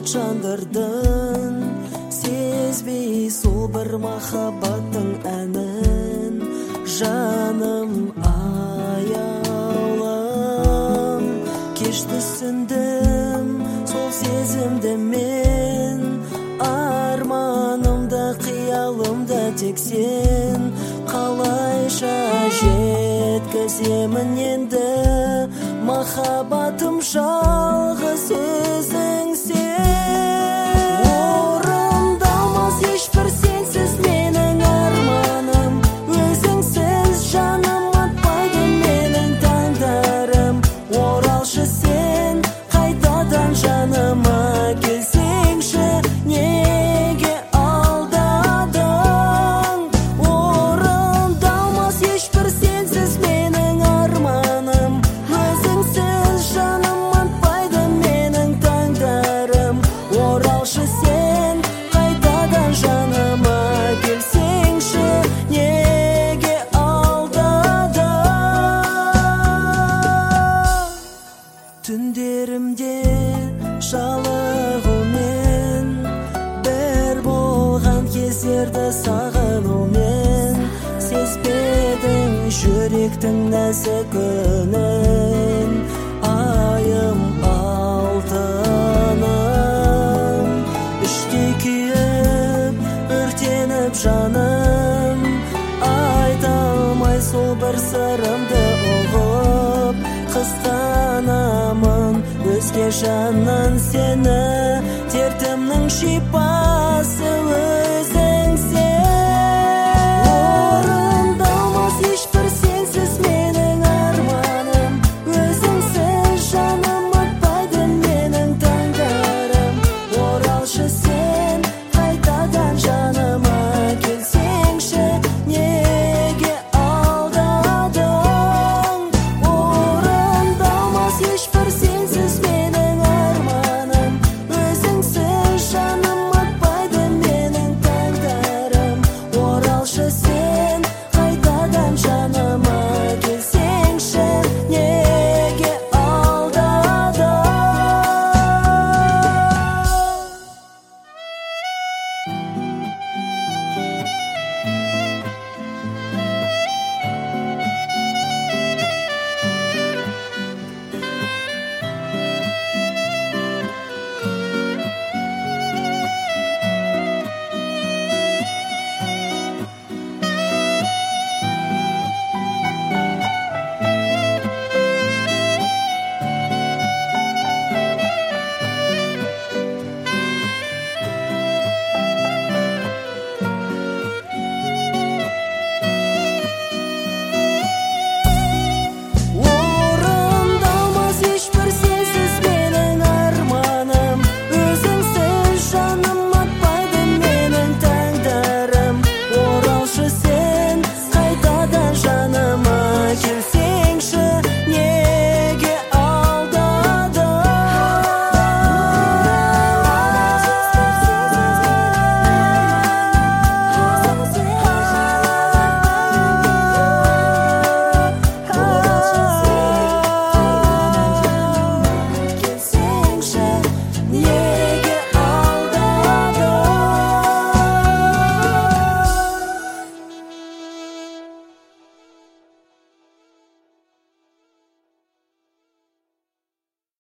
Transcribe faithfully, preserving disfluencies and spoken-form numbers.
жандырдың, сезбей сол бір махаббаттың әнін. Жаным аяулым, кеш түсіндім сол сезімді мен. Арманымда, қиялымда тек сен. Қалайша жеткіземін енді, махаббатым жалғыз өзің сен. Орындалмас ешбір сенсіз менің арманым, өзіңсіз жаным атпайды менің таңдарым. Оралшы сен қайтадан жаныма, келсеңші неге алдадың. Орындалмас ешбір сенсіз менің арманым, өзіңсіз жаным атпайды менің таңдарым. Оралшы сен қайтадан жаныма, келсеңші неге алдадың. Түндерімде жалығумен, бір болған кездерді сағынумен. Сезбедің жүректің нәзік үнін, айым алтыным. Іштей күйіп, өртеніп жаным, айта алмай сол бір сырымды ұғып. Қызғанамын өзге жаннан сені, дертімнің шипасы